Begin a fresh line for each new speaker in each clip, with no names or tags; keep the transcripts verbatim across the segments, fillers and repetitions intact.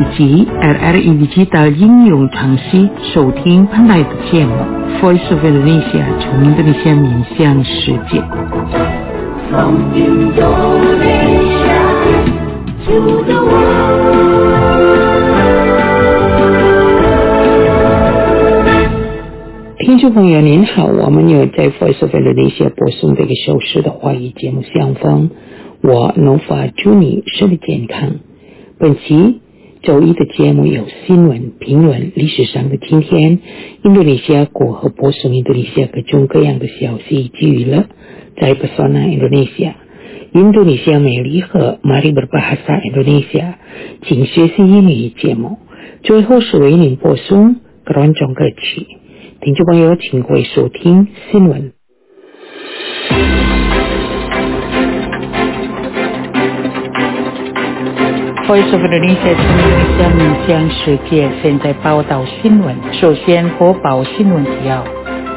及 R R E Digital 应用程序收听本台的节目 Voice of Indonesia 从印度尼西亚面向世界。From Indonesia to the world。听众朋友您好，我们有在 Voice of Indonesia 播送这个小时的华语节目相逢，我农法祝你身体健康。本期周一的节目有新闻评论历史上的今天，印度尼西亚国和播送印度尼西亚各种各样的消息以及娱乐，在 Pesona Indonesia 印度尼西亚美丽和 Mari Berbahasa Indonesia 请学习英语节目，最后是为您播送keroncong歌曲。听众朋友请会收听新闻。Voice of Indonesia 从印度尼西亚面向世界，现在报道新闻。首先播报新闻提要。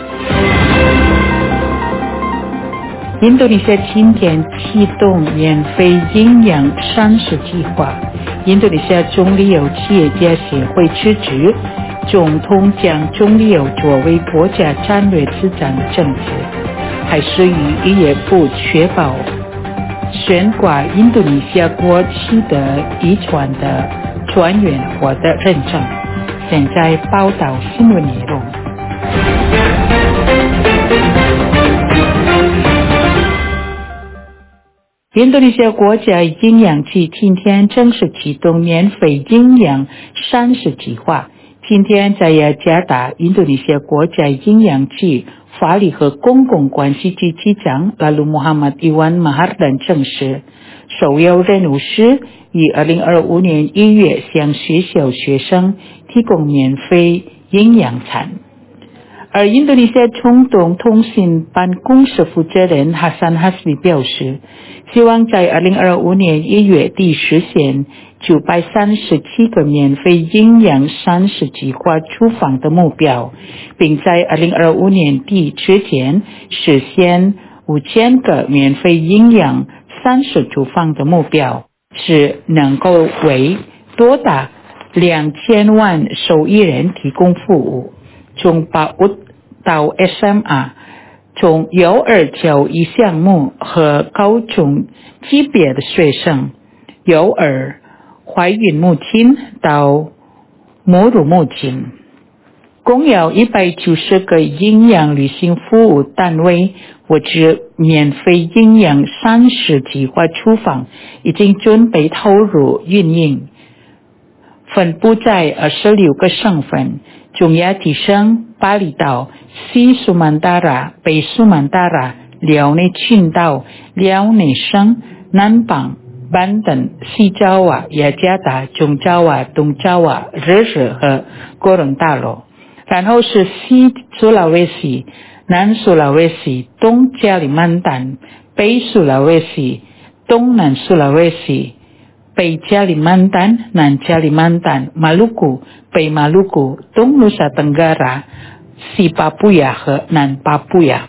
印度尼西亚今天启动免费营养膳食计划。印度尼西亚中旅游企业家协会支持总统将中旅游作为国家战略资产的政策，还是与渔业部确保悬挂印度尼西亚国旗的遗传的专员获得认证。现在报道新闻内容。印度尼西亚国家营养局今天正式启动免费营养膳食计划。今天在雅加达，印度尼西亚国家营养局法律和公共关系局局长 Lalu Muhammad Iwan Mahardan 证实，首要任务是于二零二五年一月向学校学生提供免费营养餐。而印度尼西亚总统通信办公室负责人 Hasan Hasbi 表示，希望在二零二五年一月底实现九百三十七个免费营养膳食计划厨房的目标，并在二零二五年底之前实现五千个免费营养膳食厨房的目标，是能够为多达两千万受益人提供服务。从八五到 S M R， 从幼儿教育项目和高中级别的学生，幼儿怀孕母亲到母乳母亲，共有一百九十个营养旅行服务单位或者免费营养膳食计划厨房已经准备投入运营，分布在二十六个省份：中亚地省、巴厘岛、西苏曼达拉、北苏曼达拉、辽内群岛、辽内省、南邦、班登、西爪哇、雅加达、中爪哇、东爪哇、日日和哥伦大罗，然后是西苏拉威西、南苏拉威西、东加里曼丹、北苏拉威西、东南苏拉威西、北加里曼丹、南加里曼丹、马鲁古、北马鲁古、东努沙登嘎拉、西巴布亚和南巴布亚。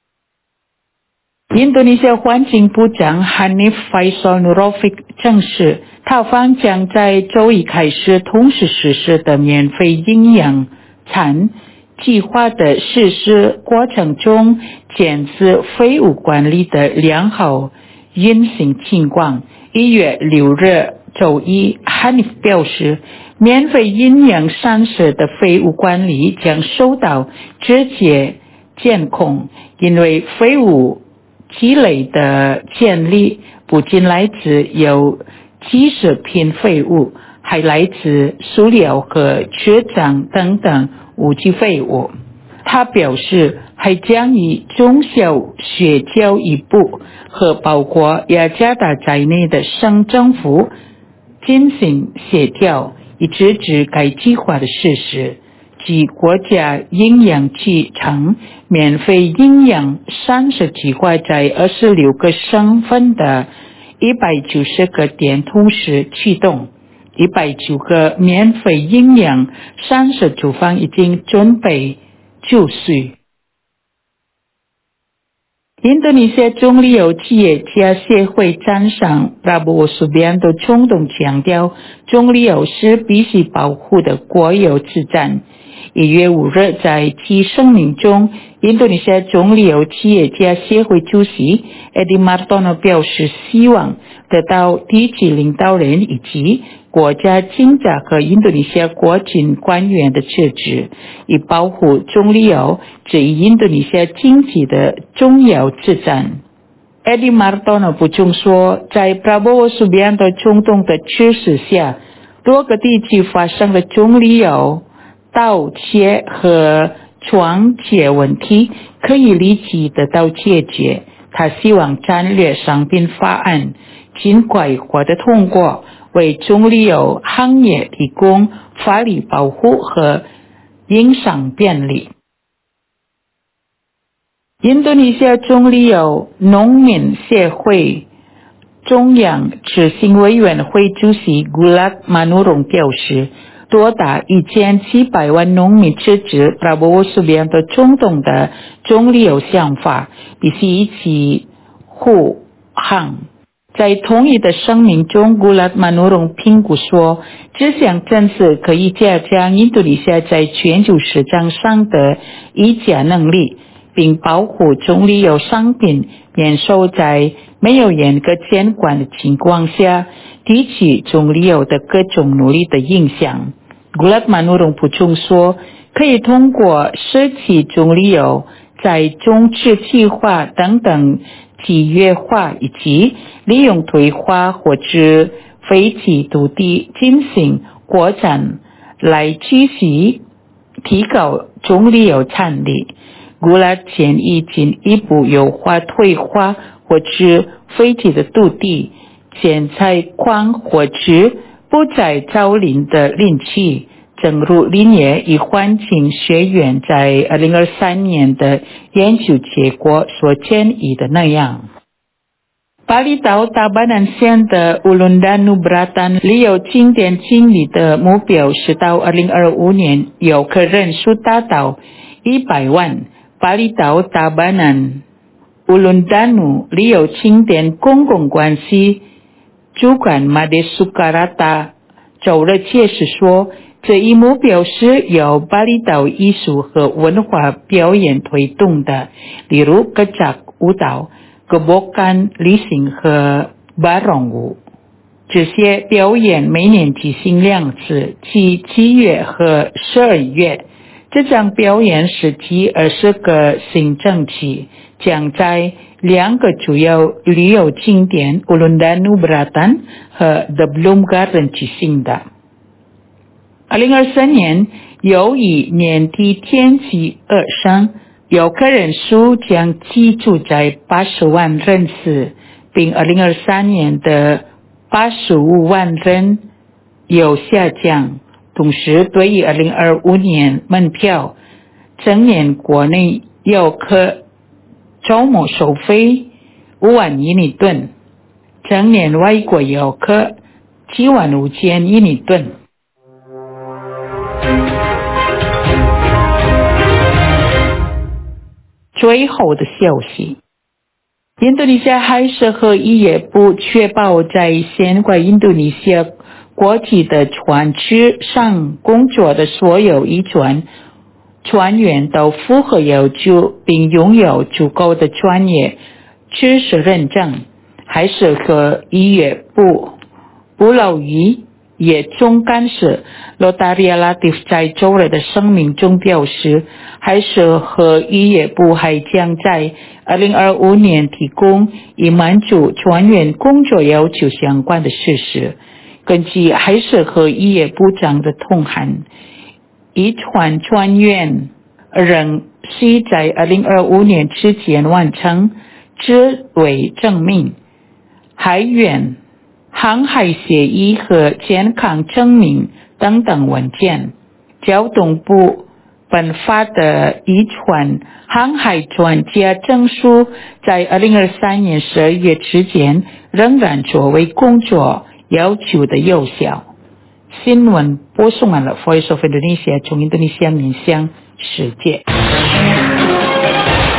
印度尼西亚环境部长 Hanif Faisal Nurofik 证实，他方将在周一开始同时实施的免费营养餐计划的实施过程中，检视废物管理的良好运行情况。一月六日周一 Hanif 表示，免费营养膳食的废物管理将受到直接监控，因为废物积累的潜力不仅来自有机食品废物，还来自塑料和纸张等等无机废物。他表示，还将与中小学教育部和包括雅加达在内的省政府进行协调，以支持该计划的实施。及国家营养局称，免费营养膳食计划在二十六个省份的一百九十个店同时启动，一百九个免费营养膳食厨房已经准备就绪。 印度尼西亚中旅游企业家协会赞赏 Prabowo Subianto 冲动强调中旅游是必须保护的国有资产。一月五日在其声明中，印度尼西亚中旅游企业家协会主席 Edi Martono 表示希望得到地区领导人以及国家警察和印度尼西亚国境官员的支持，以保护中旅游这一印度尼西亚经济的重要资产。Edi Martono 补充说，在 Prabowo Subianto 冲动的驱使下，多个地区发生了中旅游盗窃和抢劫问题可以立即得到解决。他希望战略商品法案尽快获得通过，为中旅游行业提供法律保护和营商便利。印度尼西亚中旅游农民协会中央执行委员会主席 Gulat Manurung 表示，多达一千七百万农民支持 Prabowo Subianto 冲动的中旅游想法，必须一起护航。在同一的声明中 Gulat Manurung 评估说，这项政策可以加强印度尼西亚在全球市场上的议价能力，并保护中旅游商品免受在没有严格监管的情况下提起中旅游的各种努力的影响。Gulat Manurung 补充说，可以通过设计中旅游在中治计划等等集约化以及利用退化或者废弃土地进行扩展来继续提高中旅游产力。Gulat 建议进一步优化退化或者废弃的土地，建采矿或者不再造林的林区，正如林业与环境学院在二零二三年的研究结果所建议的那样。巴厘岛大巴南县的乌伦达努布拉丹旅游景点经理的目标是到二零二五年游客人数达到一百万。巴厘岛大巴南乌伦达努旅游景点公共关系主管马德苏卡拉达周日解释说，这一目标是由巴厘岛艺术和文化表演推动的，例如歌唱舞蹈、歌播感旅行和巴戎舞。这些表演每年举行两次，即七月和十二月。这场表演是第二十个行政区，将在两个主要旅游景点乌伦达努布拉丹和 The Bloom Garden 举行的。二零二三年，由于年底天气恶劣，游客人数将居住在八十万人次，并二零二三年的八十五万人有下降。同时，对于二零二五年门票，整年国内游客周末收费五万印尼盾，整年外国游客七万五千印尼盾。最后的消息，印度尼西亚海事和渔业部确保在牵挂印度尼西亚国际的船只上工作的所有渔船船员都符合要求，并拥有足够的专业知识认证。海事和渔业部捕捞渔业总干事罗达利亚拉蒂夫在周日的声明中表示，海事和渔业部还将在二零二五年提供以满足船员工作要求相关的事实。根据海事和渔业部长的通函，渔船船员仍需在二零二五年之前完成职位证明、海员航海协议和健康证明等等文件。交通部颁发的渔船航海专家证书在二零二三年十二月之前仍然作为工作要求的有效。新闻播送完了 Voice of Indonesia 从印度尼西亚面向世界。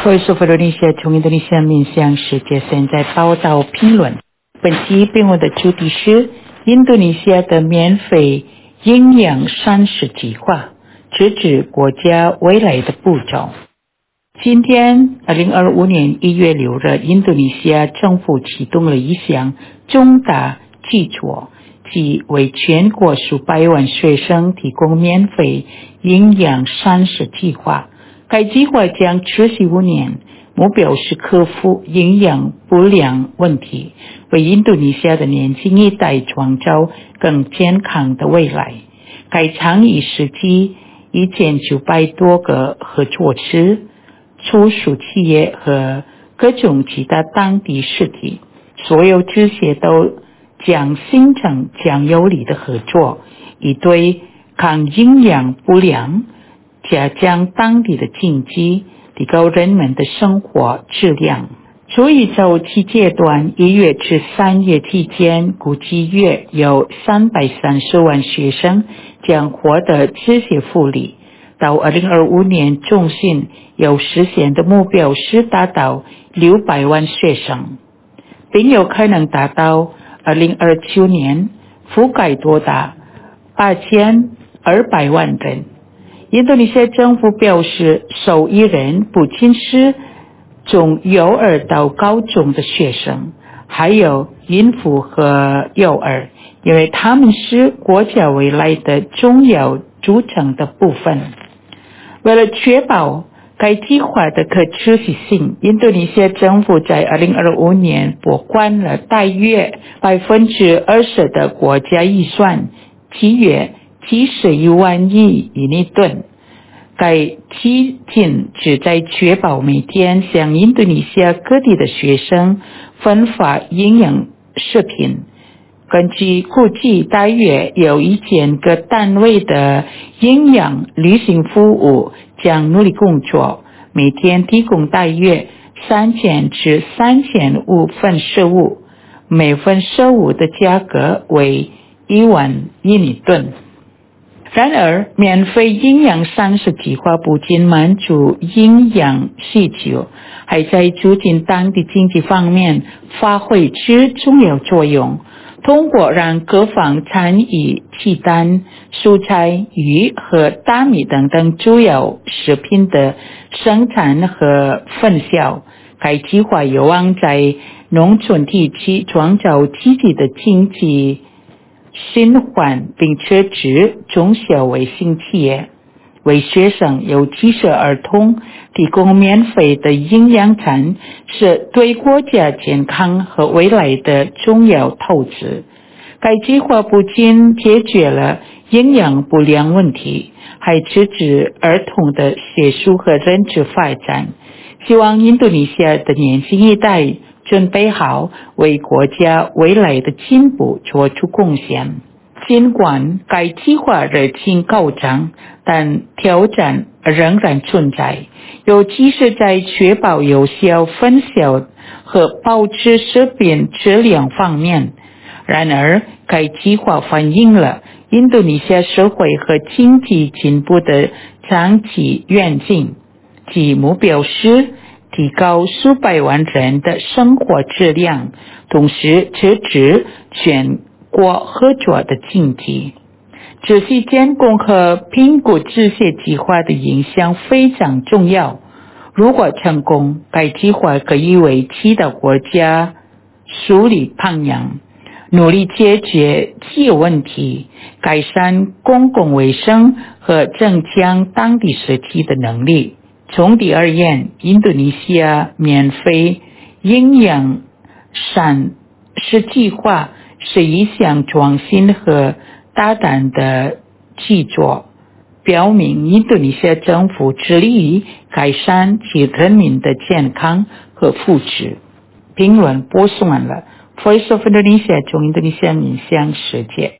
Voice of Indonesia 从印度尼西亚面向世界现在报道评论。本期评论的主题是印度尼西亚的免费营养膳食计划，直指国家未来的步骤。今天二零二五年一月六日，印度尼西亚政府启动了一项重大举措，即为全国数百万学生提供免费营养膳食计划。该计划将持续五年，目标是克服营养不良问题，为印度尼西亚的年轻一代创造更健康的未来。该倡议涉及一千九百多个合作社、粗属企业和各种其他当地实体，所有这些都将形成强有力的合作，以对抗营养不良，加强当地的经济，提高人们的生活质量。所以早期阶段一月至三月期间，估计约有三百三十万学生将获得这些福利。到二零二五年中旬要实现的目标是达到六百万学生，并有可能达到二零二九年覆盖多达八千二百万人。印度尼西亚政府表示，受益人不仅是从幼儿到高中的学生，还有孕妇和幼儿，因为他们是国家未来的重要组成的部分。为了确保该计划的可持续性，印度尼西亚政府在二零二五年拨款了大约百分之二十的国家预算，契约七十一万亿印尼盾。该基金旨在确保每天向印度尼西亚各地的学生分发营养食品。根据估计，大约有一千个单位的营养旅行服务将努力工作，每天提供大约三千至三千五份食物，每份食物的价格为一万印尼盾。然而，免费营养膳食计划不仅满足营养需求，还在促进当地经济方面发挥出重要作用。通过让各方参与鸡蛋、蔬菜、鱼和大米等等主要食品的生产和分销，该计划有望在农村地区创造积极的经济循环，并且指中小微型企业为学生尤其是儿童提供免费的营养餐，是对国家健康和未来的重要投资。该计划不仅解决了营养不良问题，还支持儿童的学术和认知发展，希望印度尼西亚的年轻一代准备好为国家未来的进步做出贡献。尽管该计划热情高涨，但挑战仍然存在，尤其是在确保有效分销和保持食品质量方面。然而，该计划反映了印度尼西亚社会和经济进步的长期愿景，其目标是提高数百万人的生活质量，同时支持全国合作的经济。仔细监控和评估这些计划的影响非常重要。如果成功，该计划可以为其他国家树立榜样，努力解决饥饿问题，改善公共卫生和增强当地实体的能力。总体而言，印度尼西亚免费营养膳食计划是一项创新和大胆的举措，表明印度尼西亚政府致力于改善其人民的健康和福祉。评论播送完了。Voice of Indonesia 从印度尼西亚面向世界。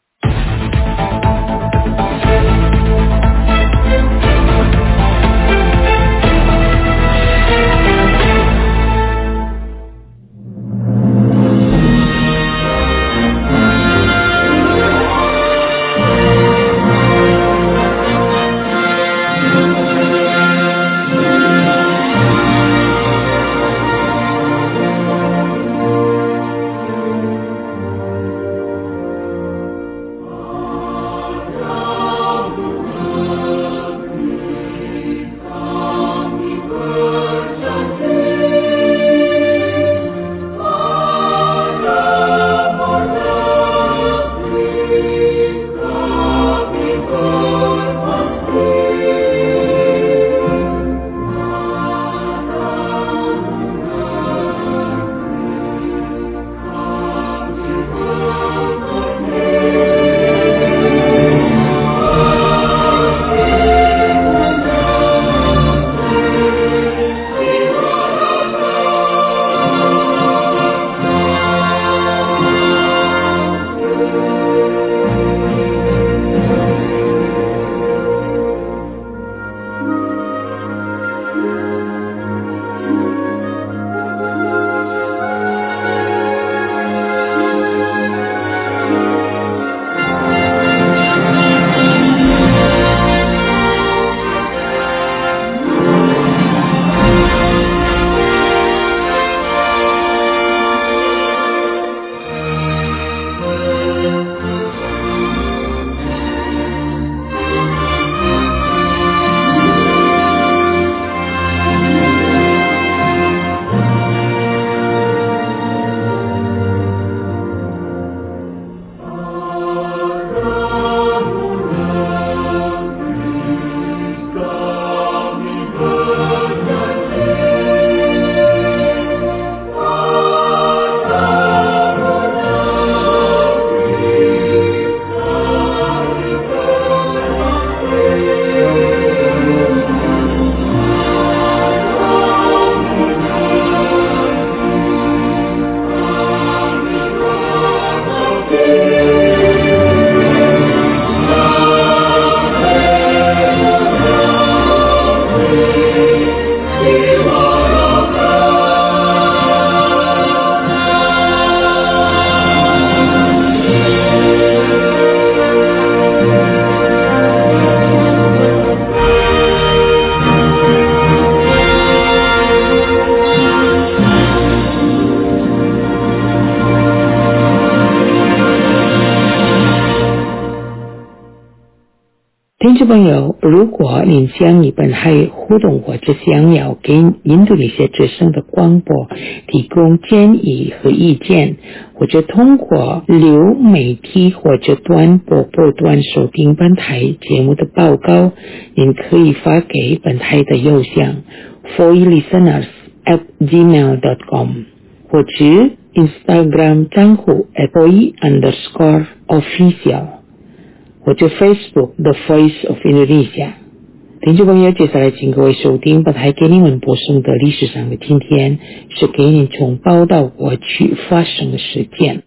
听众朋友，如果您将与本台互动或者想要给印度尼西亚之声的广播提供建议和意见，或者通过流媒体或者短波波段收听本台节目的报告，您可以发给本台的邮箱 for listeners at gmail dot com 或者 Instagram 账户 at foi underscore official或者 Facebook The Voice of Indonesia。 听众朋友，接下来请各位收听本台给你们播送的历史上的今天，是给你从报道过去发生的事件。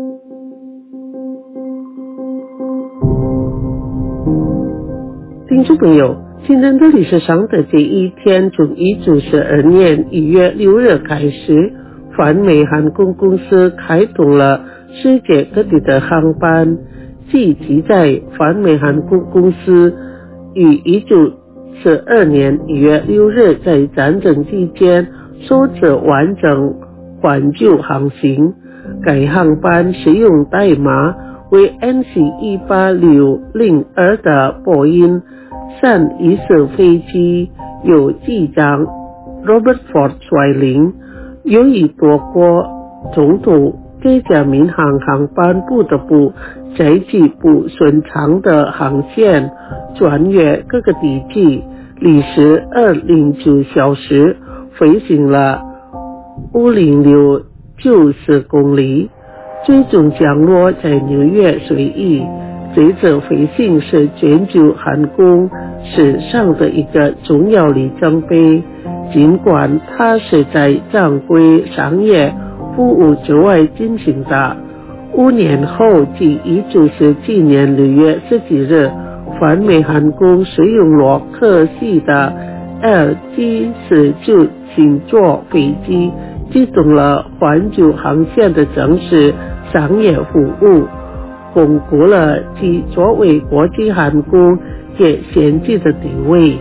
听众朋友，今天的历史上的这一天从一九四二年一月六日开始，泛美航空公司开通了世界各地的航班。即记载泛美航空公司于一九四二年一月六日在战争期间首次完成环球航行，该航班使用代码为 N C 一八六零二 的波音三一四飞机，由机长 Robert Ford 率领，由于多国总统这架民航航班不得不采取不顺畅的航线穿越各个地区，历时二百零九小时，飞行了五千零九十公里，最终降落在纽约水域。这次飞行是全球航空史上的一个重要里程碑，尽管它是在正规商业服务之外进行的。五年后，即一九四七年六月十几日，泛美航空使用洛克希的 L G 十九星座飞机启动了环球航线的正式商业服务，巩固了其作为国际航空业先进的地位。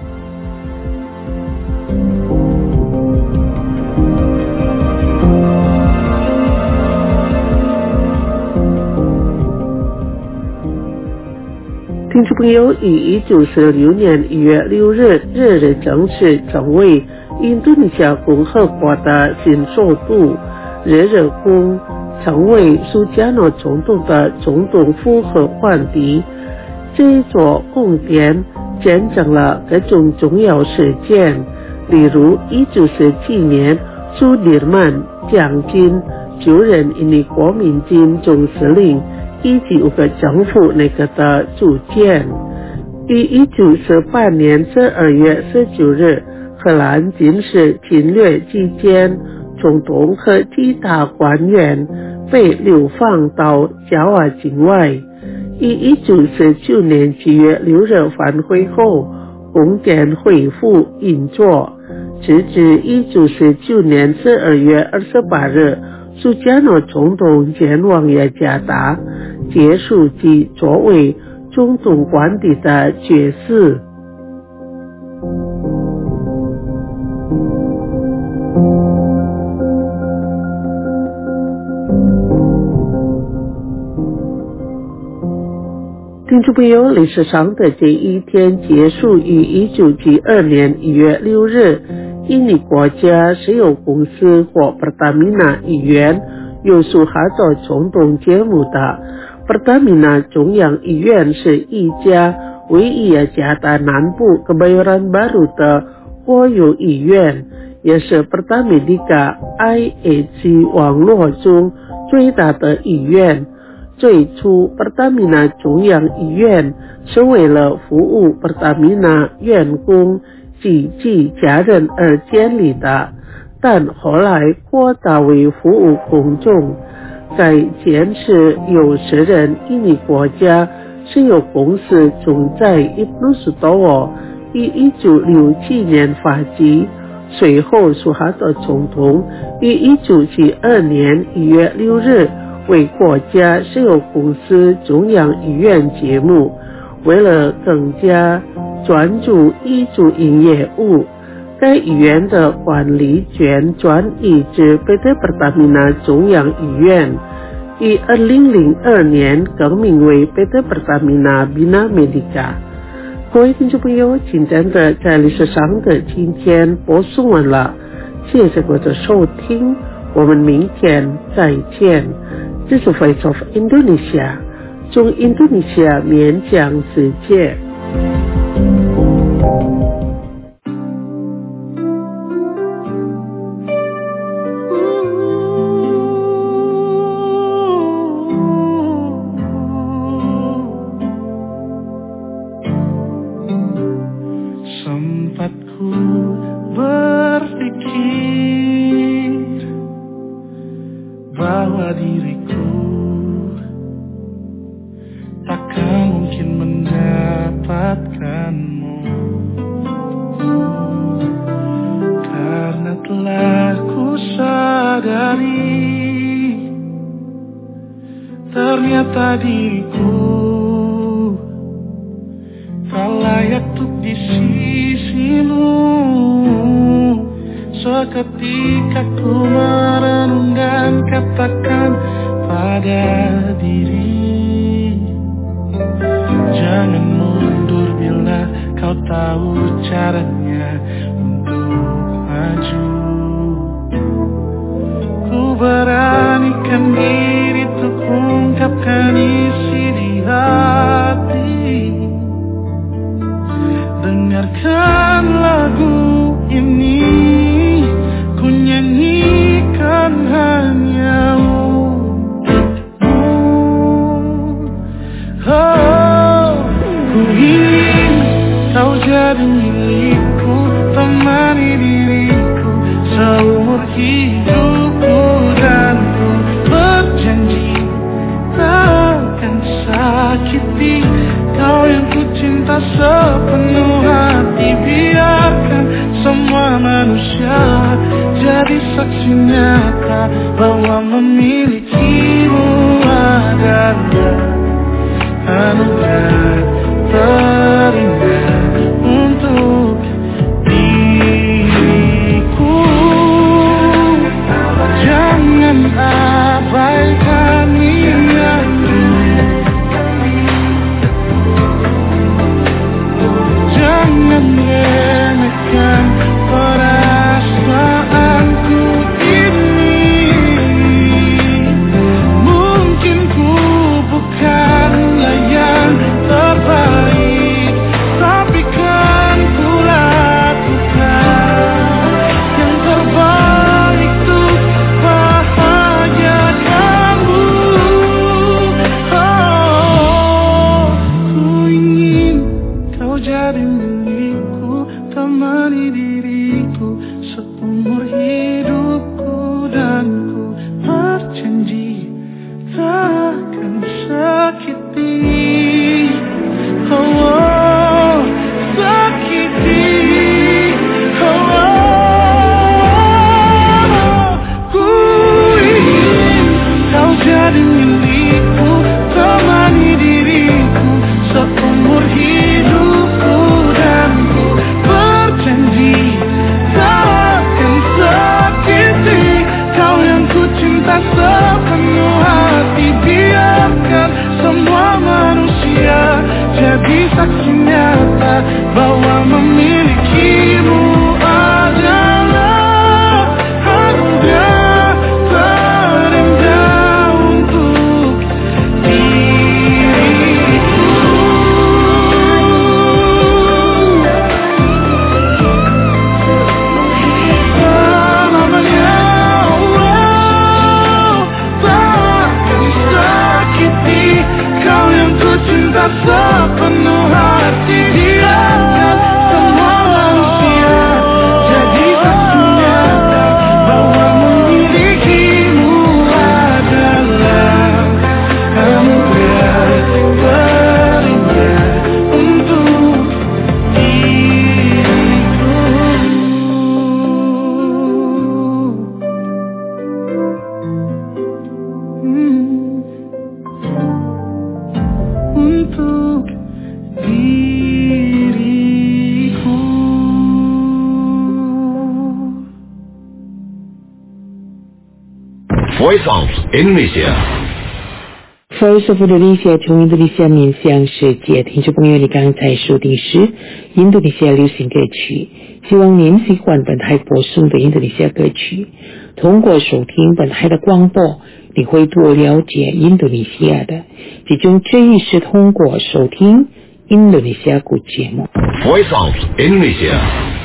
听众朋友，于一九四六年一月六日，日日正式成为印度尼西亚共和国的新首都。日日宫成为苏加诺总统的总统府和官邸。这座宫殿见证了各种重要事件，例如一九四七年苏迪尔曼将军就任印尼国民军总司令以及五个政府内阁的组建。于一九四八年十二月十九日，荷兰军事侵略期间，总统和其他官员被流放到加瓦境外。于一九四九年七月六日返回后，宫殿恢复运作，直至一九四九年十二月二十八日，苏加诺总统前往雅加达，结束其作为总统官邸的爵士。听众朋友，历史上的这一天结束于一九七二年一月六日，印尼国家石油公司或 Pertamina 议员由苏哈佐总统揭幕的。Pertamina 中央医院是一家位于雅加达南部 Kebayoran Baru 的国有医院，也是 Pertamina I H 网络中最大的医院。最初 Pertamina 中央医院是为了服务 Pertamina 员工及其家人而建立的，但后来扩大为服务公众。该建是由私人印尼国家石油公司总裁伊布努斯多沃于一九六七年发起，随后苏哈多总统于一九七二年一月六日为国家石油公司中央医院揭幕。为了更加专注医助营业务，该医院的管理权转移至贝特普达米纳中央医院，于二零零二年更名为贝特普达米纳比纳梅迪卡。 各位听众朋友，今天的在历史上的今天播送完了，谢谢各位的收听，我们明天再见。这是 Voice of Indonesia， 从印度尼西亚面向世界。
Bahwa diriku takkan mungkin mendapatkanmu, karena telah ku sadari ternyata diriku tak layak untuk di sisimu. Seketika ku merenung dan katakan pada diri, jangan mundur bila kau tahu caranya untuk maju. Ku beranikan diri untuk ungkapkan isi di hati. Dengarkan lagu ini, ku nyanyikan hanya untukmu. Oh, ku ingin kau jadi milikku, temani diriku seumur hidupku, dan ku berjanji takkan sakiti kau yang ku cinta sepenuh hati. Biarkan semua manusia jadi saksi nyata bahwa memilikimu adalah anugerah terindah untuk diriku. Jangan abaikan niatku, jangan remehkan perasaanku ini. Mungkin ku bukanlah yang terbaik, tapi kan ku lakukan yang terbaik untuk bahagiakanmu. Oh, ku ingin kau jadi milikku, temani diriku seumur hidupku, dan ku berjanji takkan sakiti, oh, oh sakiti, oh, oh. Ku ingin kau jadi milikku, temani diriku seumur hidupku, dan ku berjanji takkan sakiti kau yang ku cinta sepenuh hati. Biarkan semua manusia jadi saksi nyata bahwa memilikimu adalah anugerah terindah untuk diriku. Selamanya, oh, takkan sakiti kau yang ku cinta sepenuh hati. Biarkan semua manusia jadi saksi nyata bahwa memilikimu adalah anugerah terindah untuk diriku. Hmm. Untuk diriku.
Voice of Indonesia.
Voice of Indonesia 从印度尼西亚面向世界，听众朋友，你刚才收听是印度尼西亚流行歌曲，希望您喜欢本台播送的印度尼西亚歌曲。通过收听本台的广播，你会多了解印度尼西亚的，其中之一是通过收听印度尼西亚国节目。
Voice of Indonesia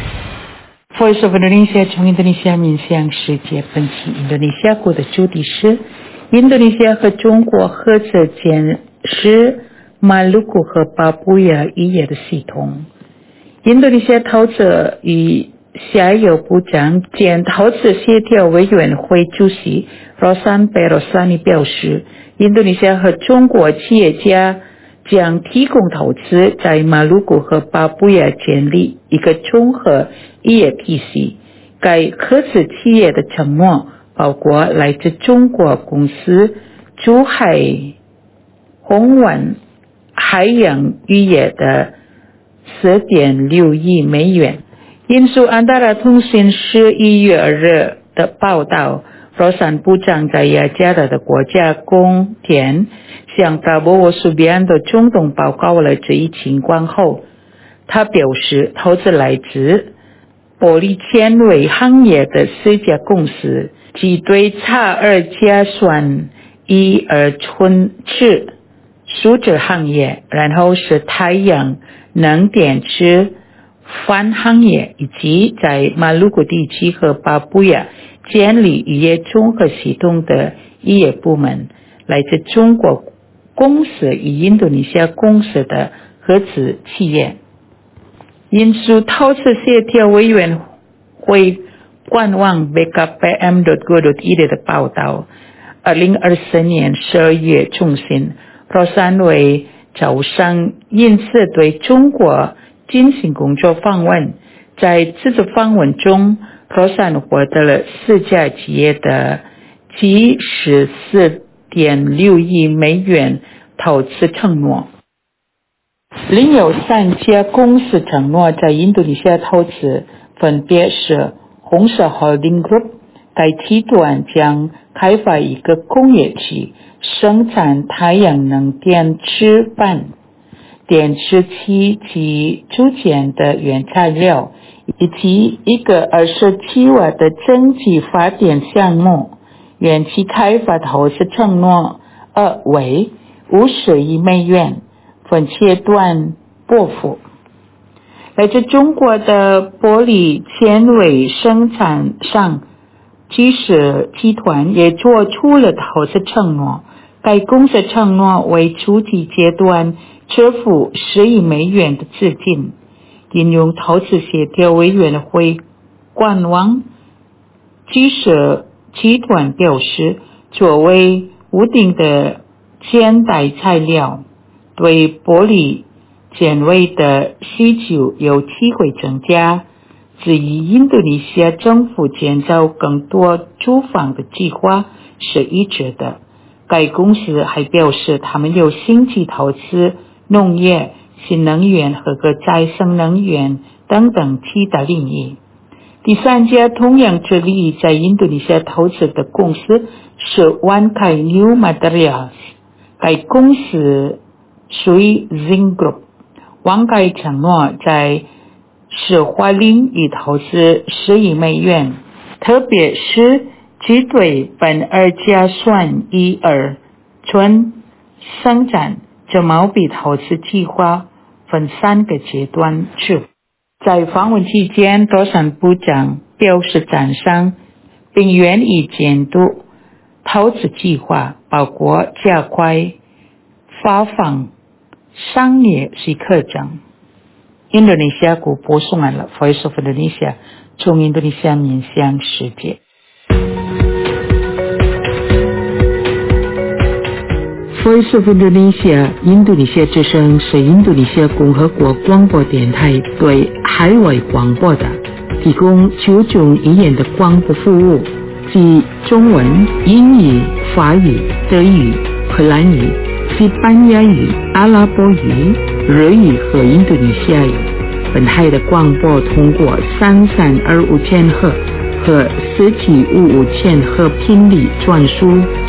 Voice of Indonesia 从印度尼西亚面向世界，本期印度尼西亚国的主题是印度尼西亚和中国合作建设马鲁库和巴布亚渔业的系统。印度尼西亚投资与下游部长兼投资协调委员会主席 Rosan Perosani 表示，印度尼西亚和中国企业家将提供投资，在马鲁库和巴布亚建立一个综合渔业体系。该合资企业的承诺包括来自中国公司珠海宏湾海洋渔业的 四点六亿美元。引述安达拉通讯十一月二日的报道，罗山部长在雅加达的国家公园向达波沃苏比安的中东报告了这一情况后，他表示，投资来自玻璃纤维行业的四家公司，即对查尔加酸乙二醇酯树脂行业，然后是太阳能电池帆行业，以及在马鲁库地区和巴布亚建立渔业综合系统的渔业部门。来自中国公司与印度尼西亚公司的合资企业。引述投资协调委员会官网 b k p m dot go dot i d 的报道，二零二四年十二月中旬，罗山为招商因此对中国进行工作访问。在这次访问中，罗山获得了四家企业的七十四点六亿美元投资承诺。另有三家公司承诺在印度尼西亚投资，分别是红色 Holding Group， 该集团将开发一个工业区，生产太阳能电池板、电池器及组件的原材料，以及一个二十七瓦的蒸汽发电项目。远期开发投资承诺二为五十亿美元，分阶段拨付。来自中国的玻璃纤维生产商基石集团也做出了投资承诺，该公司承诺为初级阶段支付十亿美元的资金。引用投资协调委员会官网，基石集团表示，作为固定的建材材料，对玻璃纤维的需求有机会增加。至于印度尼西亚政府建造更多住房的计划是一致的。该公司还表示，他们有兴趣投资农业、新能源和可再生能源等等其他领域。第三家同样致力在印度尼西亚投资的公司是万凯 New Materials， 该公司属于 Zing Group。万凯承诺在石化领域投资十亿美元，特别是只对苯二甲酸乙二醇生产，这毛笔投资计划分三个阶段支付。在访问期间，罗山部长表示赞赏，并愿意监督投资计划，包括加快发放商业许可证。印度尼西亚国播送完了 Voice of Indonesia 从印度尼西亚面向世界。Voice of Indonesia 印度尼西亚之声是印度尼西亚共和国广播电台对海外广播的，提供九种语言的广播服务，即中文、英语、法语、德语、荷兰语、西班牙语、阿拉伯语、日语和印度尼西亚语。本台的广播通过三三二五千赫和四七五五千赫频率传输，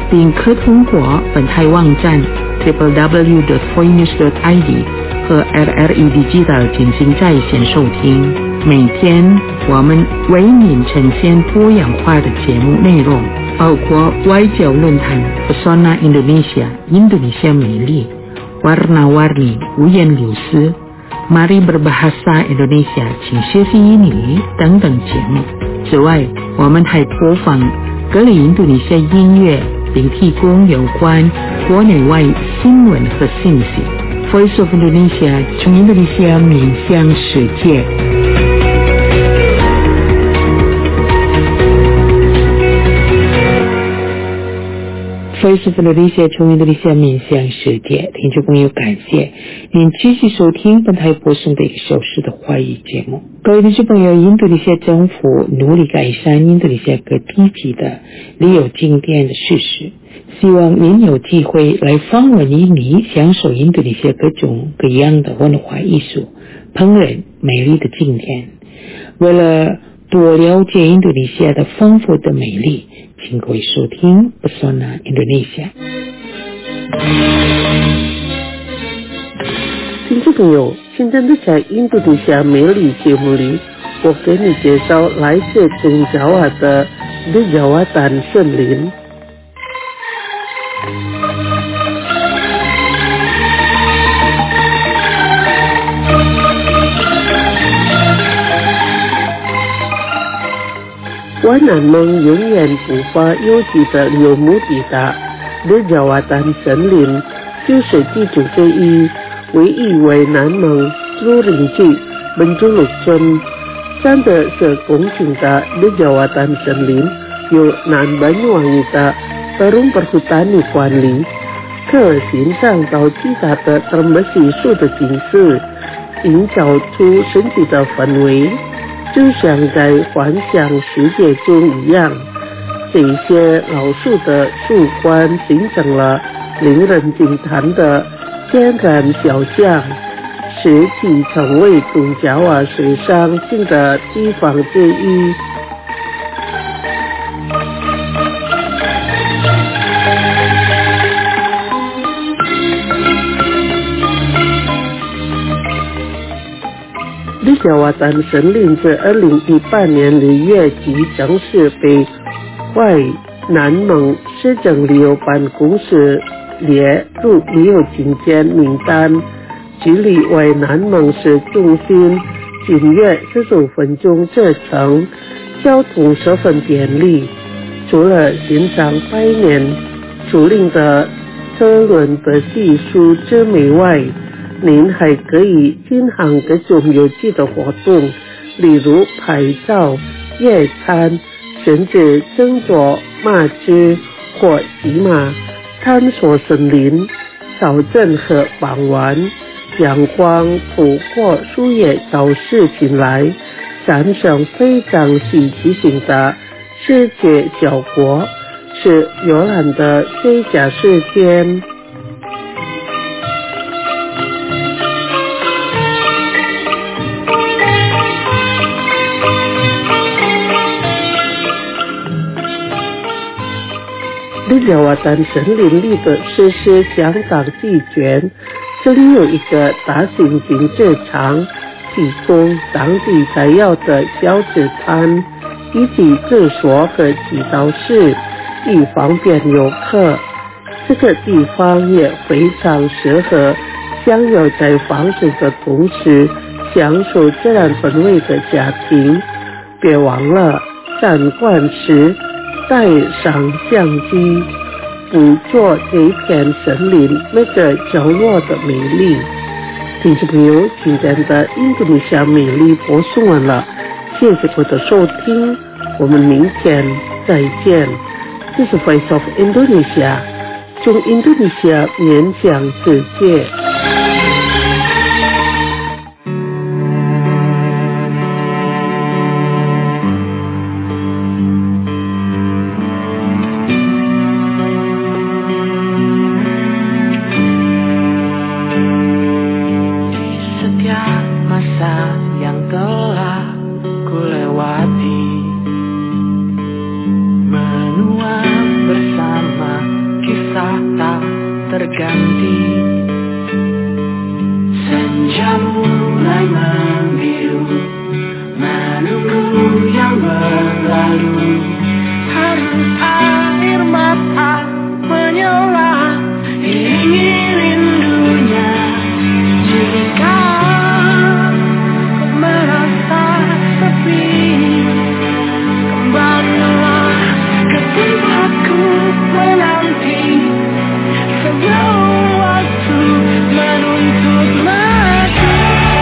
并可通过本台网站 double-u double-u double-u dot voinews dot i d 和 L R E Digital 进行在线收听。每天我们为您呈现多样化的节目内容，包括外交论坛 Pesona Indonesia 印度尼西亚美丽 Warna-Warni 五颜六色 Mari Berbahasa Indonesia 请学习英语等等节目。此外，我们还播放各类印度尼西亚音乐，并提供有关国内外新闻和信息。Voice of Indonesia 从印度尼西亚面向世界。Voice of Indonesia 从印度尼西亚面向世界，听众朋友，感谢您继续收听本台播送的一个小时的华语节目。各位听众朋友，印度尼西亚政府努力改善印度尼西亚各地区的旅游景点的设施，希望您有机会来访问印尼，享受印度尼西亚各种各样的文化艺术、烹饪、美丽的景点。为了多了解印度尼西亚的丰富的美丽，请各位收听 Pesona Indonesia。
听众朋友，今天的在印度尼西亚美丽节目里，我给你介绍来自中爪哇的的爪哇丹森林。湾南梦永远不发游击的游牧地带的爪哇丹森林，就是地主之一，唯一为南蒙竹林区本州陆村山的是公顷的的爪哇丹森林，由南Banyuwangi的Perum Perhutani管理，可欣赏到巨大的藤蔓稀疏的景色，营造出神奇的氛围，就像在幻想世界中一样。这些老树的树冠形成了令人惊叹的天然小巷，使其成为中爪哇最上新的地方之一。的爪哇丹森林在二零一八年六月即正式被外南蒙市政旅游办公室列入旅游景点名单，距离为南蒙市中心仅约十九分钟车程，交通十分便利。除了欣赏百年竹林的车轮的技术之美外，您还可以进行各种有趣的活动，例如拍照、野餐，甚至乘坐马车或骑马探索森林。早晨和傍晚，阳光透过树叶照射进来，产生非常戏剧性的视觉效果，是游览的最佳时间。的爪哇丹森林里的设施相当齐全，这里有一个大型停车场，提供当地采药的小吃摊，以及厕所和洗澡室，以方便游客。这个地方也非常适合享有在放松的同时享受自然氛围的家庭。别忘了参观时带上相机，捕捉这片森林每个角落的美丽。听众朋友，今天的印度尼西亚美丽播送完了，谢谢各位的收听，我们明天再见。这是 Voice of Indonesia， 从印度尼西亚面向世界。
Menua bersama berganti, senja mulai membiru, menunggu yang berlalu. Harus air mata menyala, iringi rindunya. Jika kau merasa sepi, kembalilah ke tempatku menanti, sebelum waktu menuntut lagi.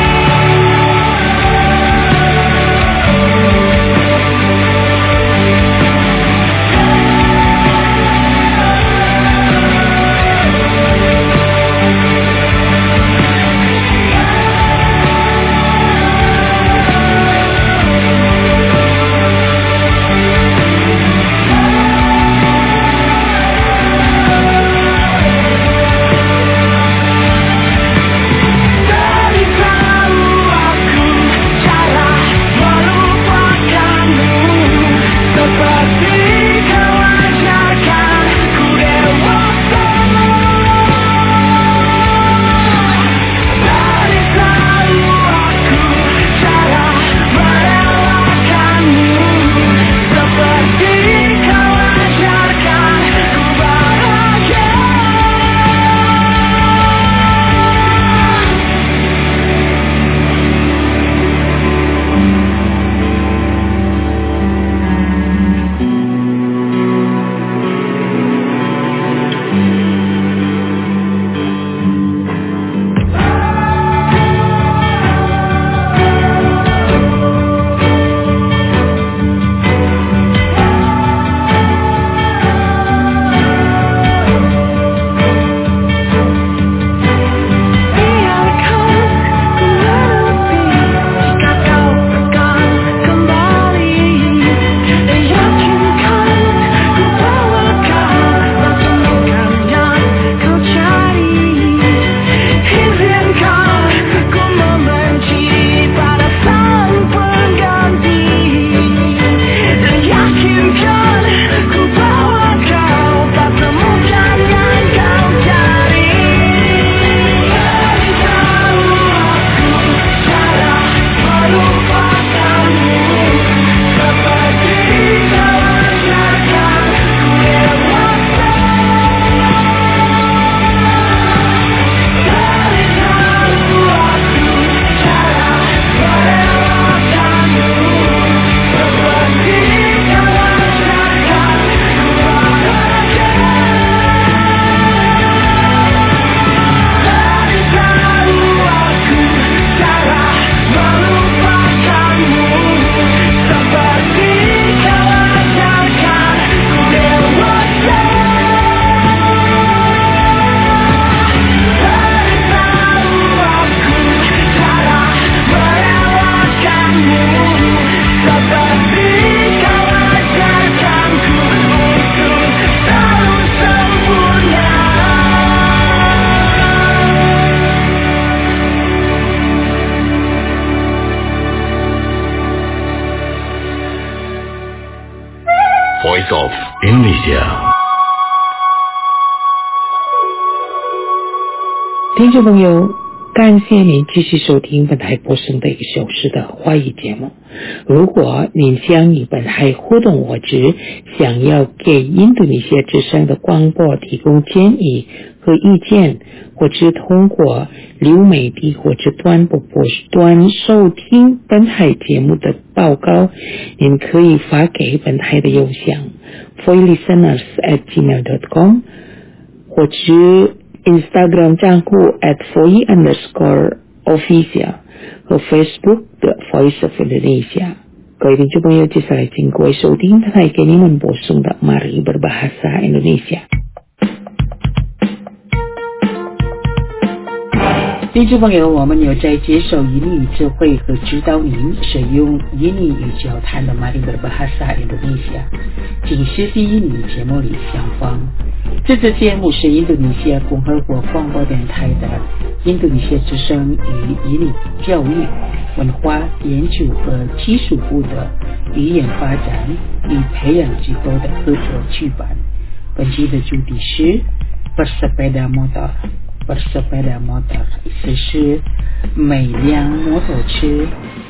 Voice of Indonesia。
听众朋友，感谢您继续收听本台播送的一个小时的华语节目。如果您想与本台互动或者想要给印度尼西亚之声的广播提供建议和意见，或者通过流媒体或者短波波短收听本台节目的报告，您可以发给本台的邮箱 f o i listeners at gmail dot com 或者 Instagram 账户 at foi underscore official 和 Facebook 的 Voice of Indonesia。各位听众朋友，接下来请各位收听本台给你们播送的 Mari Berbahasa Indonesia。听众朋友，我们有在接受印尼语智慧和指导您使用印尼语交谈的 Mari Berbahasa Indonesia， 请实际印尼节目里相逢。这次节目是印度尼西亚共和国广播电台的印度尼西亚之声与印尼教育、文化研究和技术部的语言发展与培养机构的合作举办。本期的主题是 bersepeda motor bersepeda motor 意思是每辆摩托车。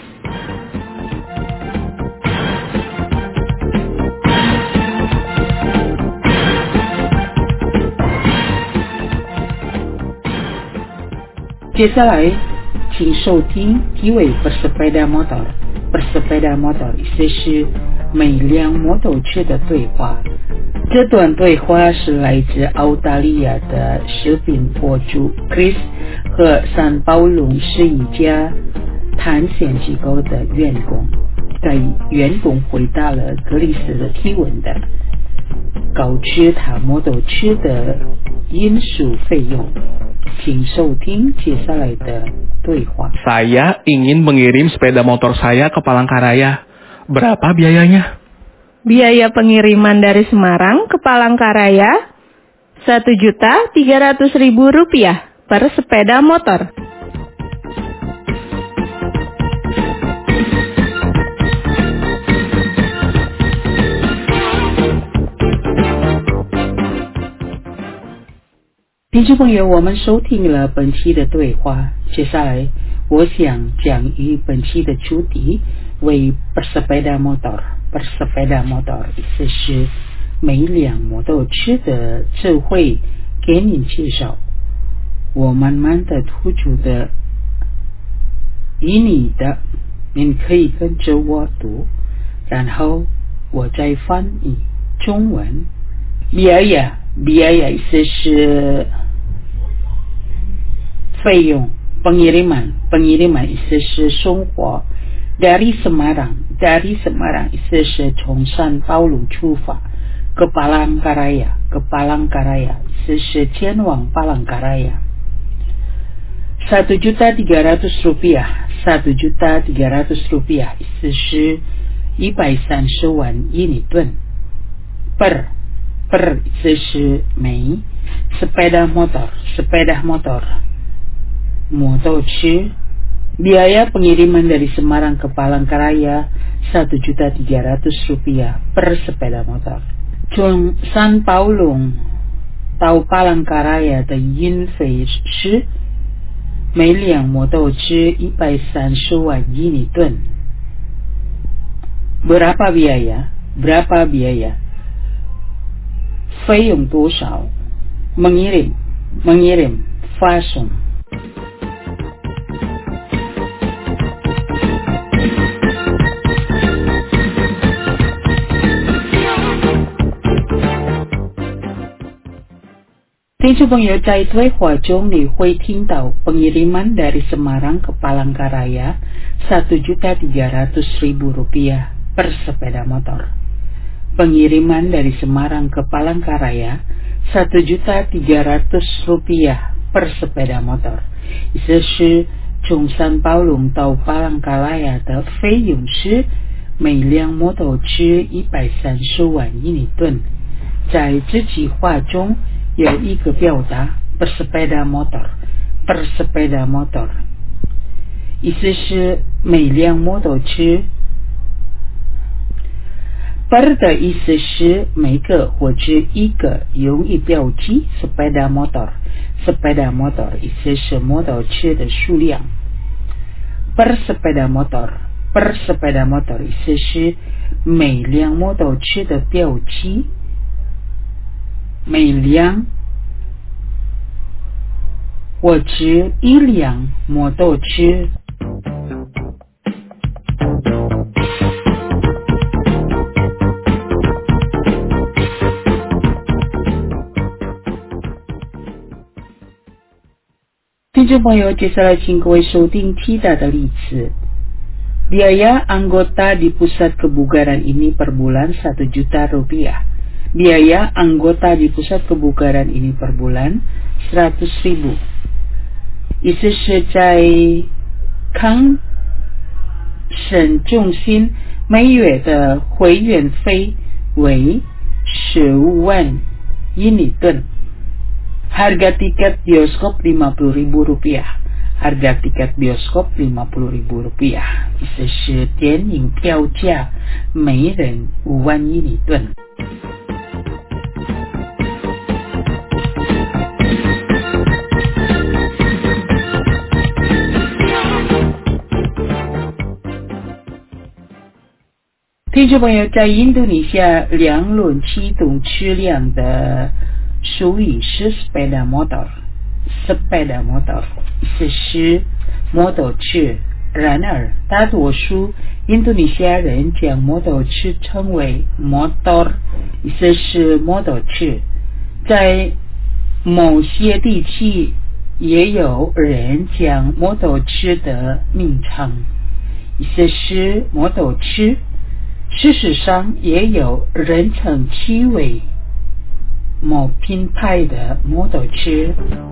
接下来请收听体位 bersepeda motor bersepeda motor 意思是每辆摩托车的对话。这段对话是来自澳大利亚的视频博主 Chris 和三宝龙是一家探险机构的员工。该员工回答了格里斯的提问的购置他摩托车的因素费用。请收听接下来的对话。
Saya ingin mengirim sepeda motor saya ke Palangkaraya. Berapa biayanya?
Biaya pengiriman dari Semarang ke Palangkaraya satu juta tiga ratus ribu rupiah per sepeda motor.
Teman-teman, 听众朋友，我们收听了本期的对话，接下来我想讲与本期的主题为 bersepeda motor bersepeda motor 意思是每辆摩托车的智慧给您介绍。我慢慢的突出的以你的，您可以跟着我读，然后我再翻译中文。biaya biaya 意思是费用， pengiriman pengiriman 意思是生活。dari Semarang dari Semarang 意思是从三宝龙出发。ke Palangkaraya ke Palangkaraya 意思是前往 Palangkaraya。satu juta tiga ratus rupiah satu juta tiga ratus rupiah 意思是一百三十万印尼盾。per per 意思是每。sepeda motor sepeda motor 摩托车。biaya pengiriman dari Semarang ke Palangkaraya satu juta tiga ratus rupiah per sepeda motor。从三宝龙到 Palangkaraya 的运费是每辆摩托车一百三十万印尼盾。berapa biaya berapa biaya 费用多少。mengirim mengirim 发送。听众朋友，在对话中你会听到 pengiriman dari Semarang ke Palangkaraya satu juta tiga ratus ribu rupiah per sepeda motor。 pengiriman dari Semarang ke Palangkaraya satu juta tiga ratus rupiah per sepeda motor， 意思是从三宝龙到 Palangkaraya 的费用是每辆摩托车一百三十万印尼盾。在这句话中有一个表达 bersepeda motor bersepeda motor， 意思是每辆摩托车。per 的意思是每个或者一个，用一标记 sepeda motor sepeda motor 意思是摩托车的数量。per sepeda motor per sepeda motor 意思是每辆摩托车的标记。每辆或者一辆摩托车。听众朋友，接下来请各位收听其他的例子。Biaya anggota di pusat kebugaran ini per bulan satu juta rupiah. Biaya anggota di pusat kebugaran ini per bulan seratus ribu。 意思是在康省中心每月的会员费为十五万印尼盾。Harga tiket bioskop lima puluh ribu rupiah。 Harga tiket bioskop lima puluh ribu rupiah。 意思是电影票价每人五万印尼盾。 听众朋友，在印度尼西亚两轮启动车辆的术语是 sepeda motor。sepeda motor 意思是摩托车。然而，大多数印度尼西亚人将摩托车称为 motor， 意思是摩托车。在某些地区，也有人将摩托车的名称，意思是摩托车。事实上，也有人称其为某品牌的摩托车。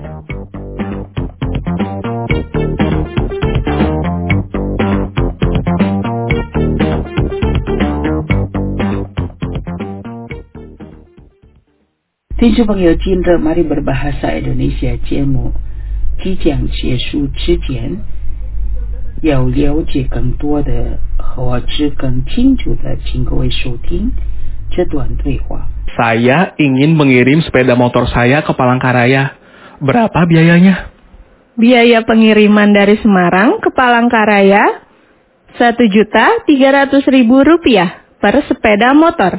听众朋友，今日 Mari Berbahasa Indonesia 节目即将结束之前，要了解更多的或者更清楚的，请各位收听这段对话。
Saya ingin mengirim sepeda motor saya ke Palangkaraya. Berapa biayanya?
Biaya pengiriman dari Semarang ke Palangkaraya satu juta tiga ratus ribu rupiah per sepeda motor.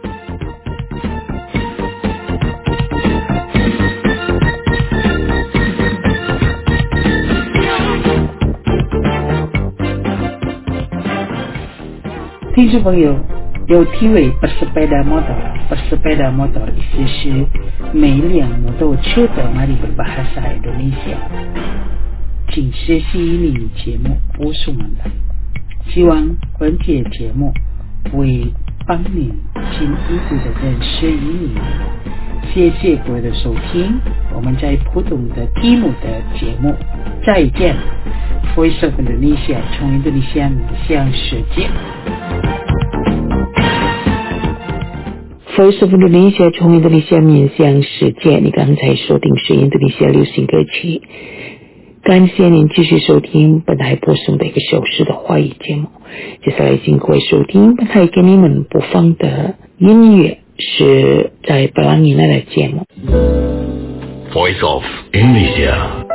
听众朋友，有体位 bersepeda motor bersepeda motor 意思是每辆摩托车的 Mari Berbahasa Indonesia， 请学习英语节目播送完了，希望本节节目会帮您进一步的认识英语。谢谢各位的收听，我们在普通的题目的节目再见。Voice of Indonesia， 从印度尼西亚向世界。Voice of Indonesia， 从印度尼西亚面向世界。你刚才收听是印度尼西亚流行歌曲，感谢您继续收听本台播送的一个小时的华语节目。接下来请各位收听本台给你们播放的音乐，是在布朗尼奈的节目。
Voice of Indonesia。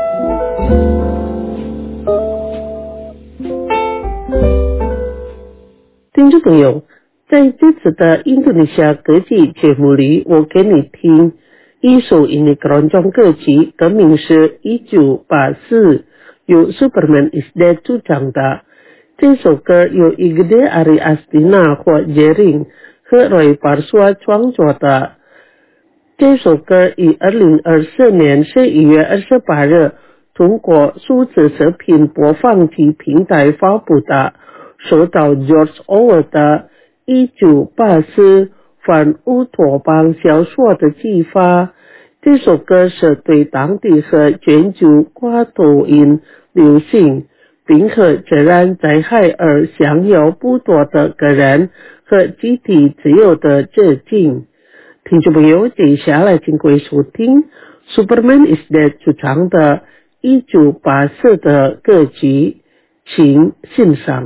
听众朋友，在这次的印度尼西亚歌曲节目里，我给你听一首印尼keroncong歌曲，歌名是一九八四，由 Superman is Dead 主唱的。这首歌由 Igede Ari Astina 或 Jering 和 Roy Parsua 创作的。这首歌于二零二四年十一月二十八日通过数字视频播放器平台发布的，受到 George Orwell 的一九八四反乌托邦小说的启发。这首歌是对当地和全球跨抖音流行，并和自然灾害而享有不多的个人和集体自由的致敬。听众朋友，接下来请各位收听 Superman is Dead 主唱的一九八四的歌曲，请欣赏。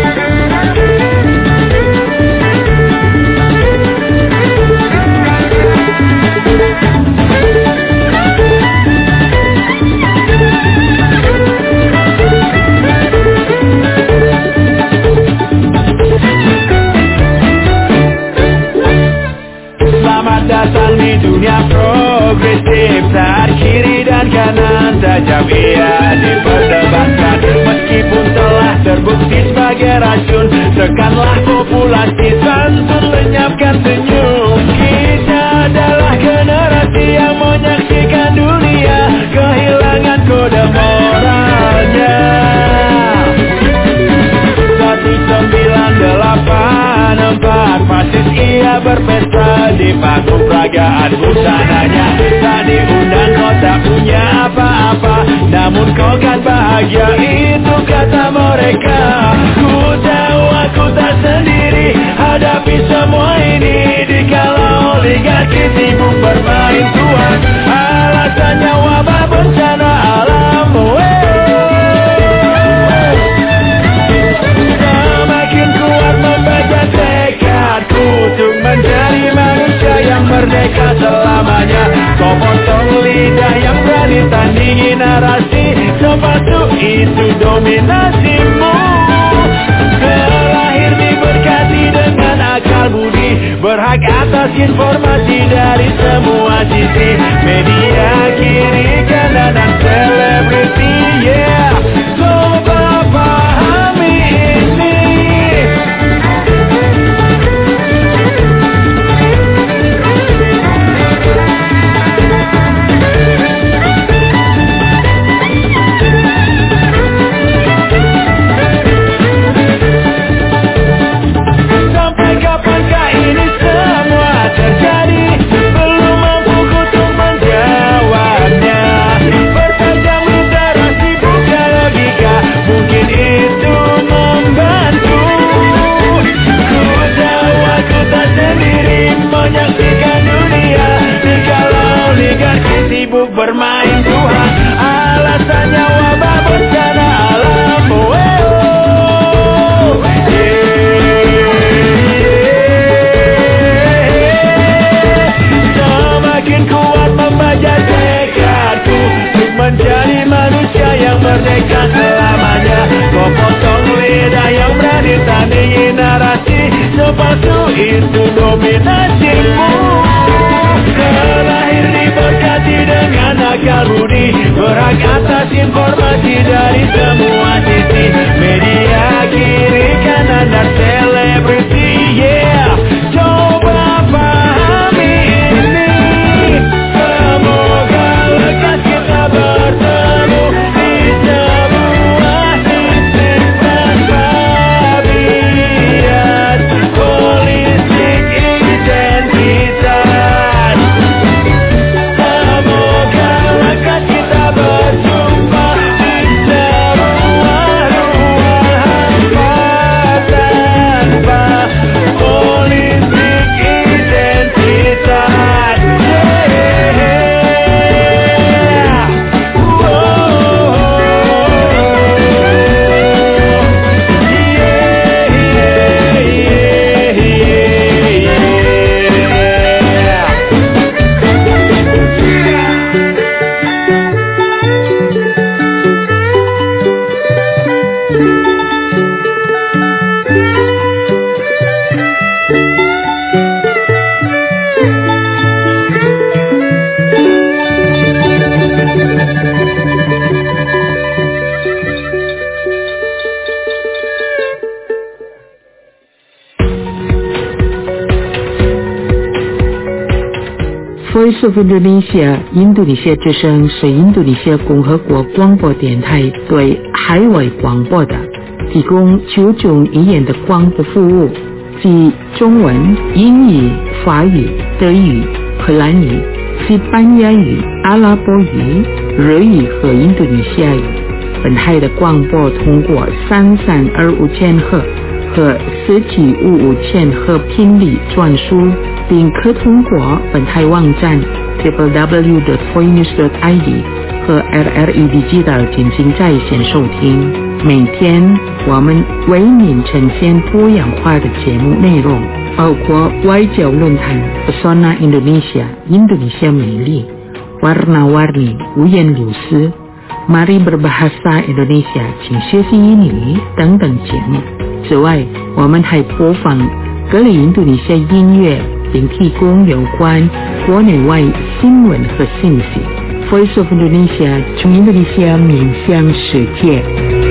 Datang di dunia progresif, saat kiri dan kanan tajam ia diperdebatkan. Meskipun telah terbukti sebagai racun, tekanlah populasi, santun lenyapkan senyum. Kita adalah generasi yang menyaksikan dunia kehilangan kode moralnya. Satu sembilan delapan empat fasis ia berpesta di panggung peragaan busananya. Tak diundang kau tak punya apa-apa, namun kau kan bahagia, itu kata mereka. Ku tahu aku tak sendiri hadapi semua ini, dikala oligarki sibuk bermain tuan. Alasannya wabah bencana alam. Semakin kuat membaca tekadku untuk menjadi manusia yang merdeka selamanya. Kau potong lidah yang berani tandingi narasi sepatu, itu dominasimu. Terlahir diberkati dengan berhak atas informasi dari semua sisi. Media kiri kanan dan selebriti, yeah. Coba pahami ini. Bermain Tuhan, alasannya wabah bencana alam. Oh, oh, yeah. Semakin kuat membaca tekadku untuk menjadi manusia yang merdeka selamanya. Kau potong lidah yang berani tandingi narasi sepatu itu dominasimu. Terlahir diberkati dengan akal budi, berhak atas informasi dari semua sisi. Media kiri kanan dan selebriti, yeah. Coba pahami ini. Semoga lekas kita bertemu di sebuah titik bersahabat. Politik identitas.
Voice of Indonesia 印度尼西亚之声是印度尼西亚共和国广播电台对海外广播的，提供九种语言的广播服务，即中文、英语、法语、德语、荷兰语、西班牙语、阿拉伯语、日语和印度尼西亚语。本台的广播通过三三二五千赫和四七五五千赫频率传输，并可通过本台网站 double-u double-u double-u dot voinews dot i d 和 R R E Digital 进行在线收听。每天我们为您呈现多样化的节目内容，包括外交论坛 Pesona Indonesia 印度尼西亚美丽 Warna-warni 五颜六色 Mari berbahasa Indonesia 请学习英语等等节目。此外，我们还播放各类印度尼西亚音乐，并提供有关国内外新闻和信息。Voice of Indonesia 从印度尼西亚面向世界。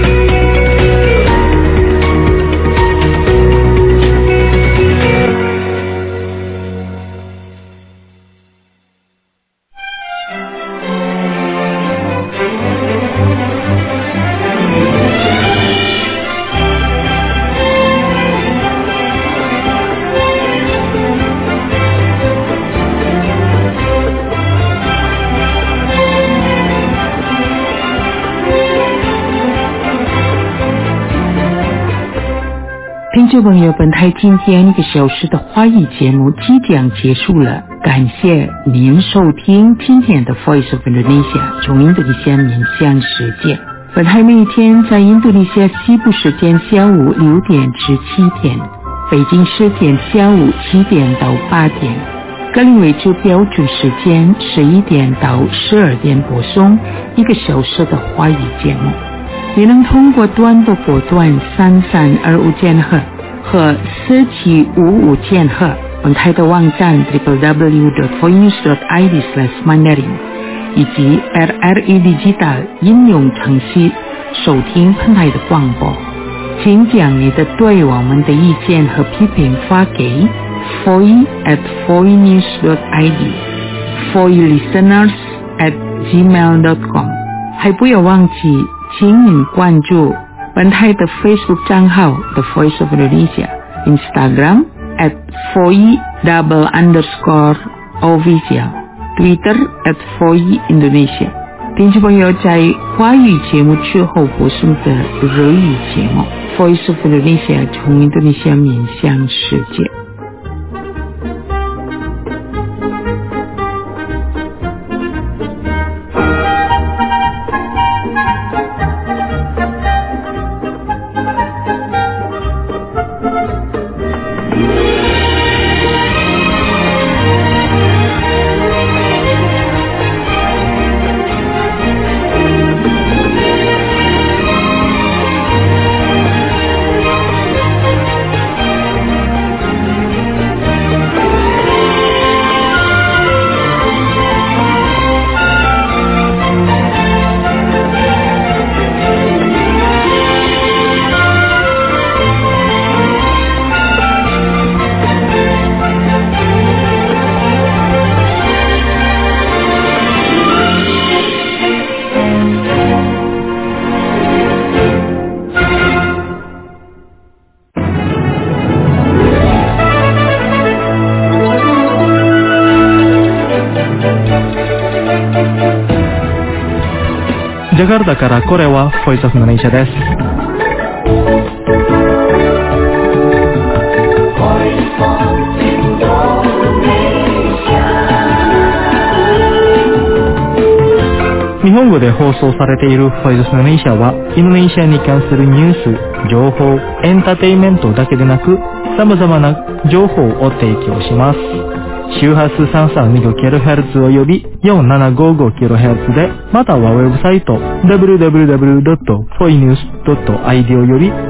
听众朋友，本台今天一个小时的华语节目即将结束了，感谢您收听今天的 Voice of Indonesia 从印度尼西亚面向世界。本台每天在印度尼西亚西部时间下午六点至七点，北京时间下午七点到八点，格林威治标准时间十一点到十二点播送一个小时的华语节目。也能通过短波波段三三二五千赫和四七五五千赫本台的网站 double-u double-u double-u dot foinews dot i d slash mandarin 以及 R R E Digital 应用程序收听本台的广播。请将你的对我们的意见和批评发给 foy at foinews dot i d foylisteners at gmail dot com 还不要忘记请您关注本台的 Facebook 账号 The Voice of Indonesia Instagram at foy double underscore official Twitter at foy Indonesia 听众朋友在华语节目之后播送的日语节目 Voice of Indonesia 从印度尼西亚面向世界。
ジャカルタからこれはボイスオフインドネシアです。日本語で放送されているボイスオフインドネシアはインドネシアに関するニュース、情報、エンターテインメントだけでなく様々な情報を提供します。周波数 さんさんにごキロヘルツ および よんななごごキロヘルツ で、またはウェブサイト ダブリューダブリューダブリュードットフォイニュースドットアイディー および